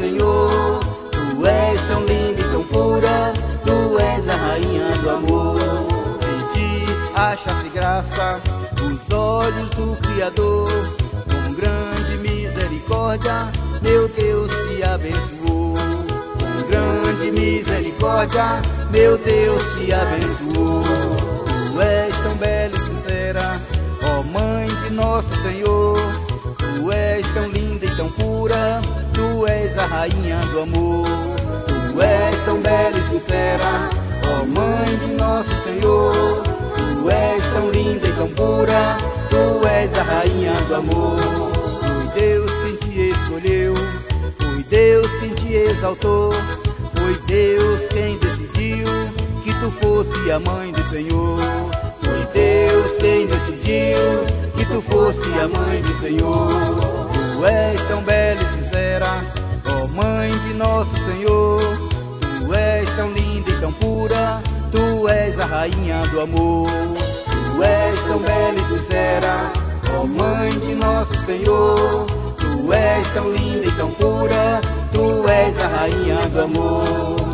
Senhor. Tu és tão linda e tão pura, tu és a rainha do amor. Em ti acha-se graça os olhos do Criador. Com grande misericórdia, meu Deus te abençoou. Com grande misericórdia, meu Deus te abençoou. Tu és tão bela e sincera, ó Mãe de nosso Senhor. Tu és tão linda e tão pura, tu és a rainha do amor. Tu és tão bela e sincera, ó Mãe de nosso Senhor. Tu és tão linda e tão pura, tu és a rainha do amor. Foi Deus quem te escolheu, foi Deus quem te exaltou. Foi Deus quem decidiu que tu fosse a mãe do Senhor. Foi Deus quem decidiu que tu fosse a mãe do Senhor. Tu és tão bela e sincera, ó Mãe de nosso Senhor. Tu és tão linda e tão pura, tu és a rainha do amor. Tu és tão bela e sincera, ó Mãe de nosso Senhor. Tu és tão linda e tão pura, tu és a rainha do amor.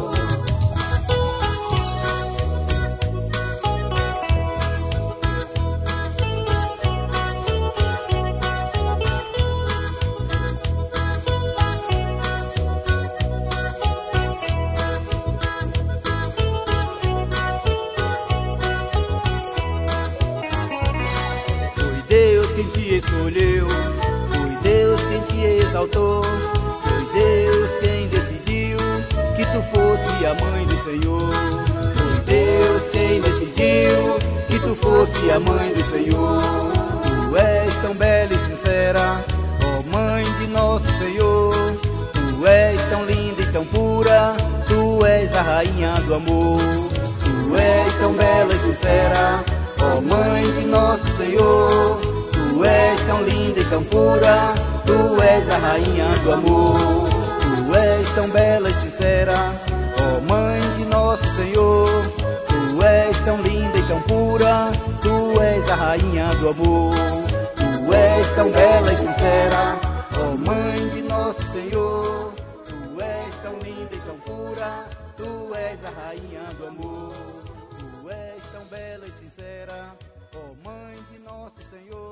Foi Deus quem te escolheu, foi Deus quem te exaltou. Foi Deus quem decidiu que tu fosse a mãe do Senhor. Foi Deus quem decidiu que tu fosse a mãe do Senhor. Tu és tão bela e sincera, ó Mãe de nosso Senhor. Tu és tão linda e tão pura, tu és a rainha do amor. Tu és tão bela e sincera, ó Mãe de nosso Senhor. Tu és tão linda e tão pura, tu és a rainha do amor. Tu és tão bela e sincera, ó Mãe de nosso Senhor. Tu és tão linda e tão pura, tu és a rainha do amor. Tu és tão bela e sincera, ó Mãe de nosso Senhor. Tu és tão linda e tão pura, tu és a rainha do amor. Tu és tão bela e sincera, ó Mãe de nosso Senhor.